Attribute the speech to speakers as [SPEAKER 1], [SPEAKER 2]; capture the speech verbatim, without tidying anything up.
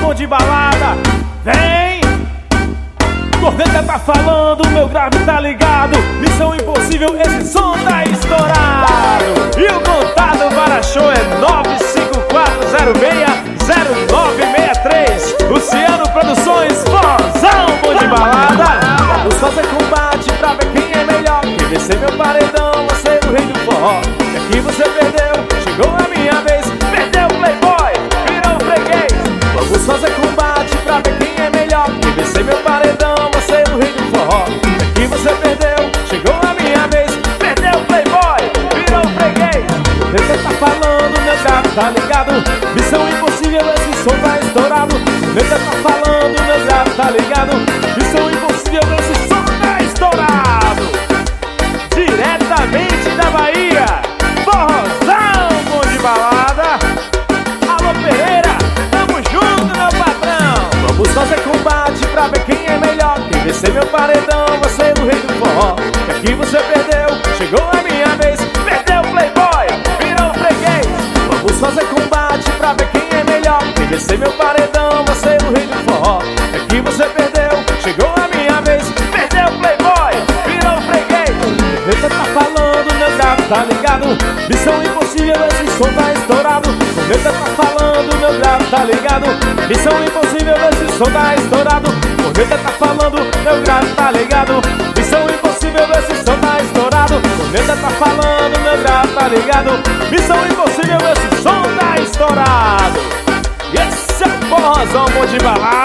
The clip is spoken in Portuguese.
[SPEAKER 1] bom de balada. Vem! Corneta tá falando, meu grave tá ligado. Missão Impossível, esse som tá estourado. E o contato para show é nove cinco quatro zero seis zero nove seis três. Luciano Produções, forrozão bom de balada. Vamos fazer combate pra ver quem é melhor. Quem vencer meu paredão, você é o rei do forró. E aqui você perdeu, chegou a minha vez. Perdeu o playboy, virou freguês. Vamos fazer combate pra ver quem é melhor. Quem vencer meu paredão, você é o rei do forró. E aqui você perdeu, chegou a minha vez. Perdeu o playboy, virou freguês. Você tá falando, meu gato tá ligado. Missão Impossível, esse som tá estourado. Você tá falando, meu gato tá ligado. Missão Impossível, esse som tá estourado. Diretamente da Bahia, forrozão bom de balada. Alô Pereira, tamo junto meu patrão. Vamos fazer combate pra ver quem é melhor. Quem vencer meu paredão, você é o rei do forró. Que aqui você perdeu, chegou a minha vez. Perdeu o playboy, virou freguês. Vamos fazer combate pra ver quem é melhor. Quem vencer meu paredão, você é o rei do forró. Que aqui você perdeu, chegou a minha vez. Perdeu o playboy, virou freguês. Você tá falando, meu gato tá ligado. Missão Impossível, esse som tá estourado. Você tá falando, meu gato tá ligado. Missão Impossível, esse som tá estourado. Você tá falando, meu gato tá ligado. Missão Impossível, esse som tá estourado. Você tá falando, meu gato tá ligado. Missão Impossível, esse som tá estourado. E esse é o forrozão bom de balada.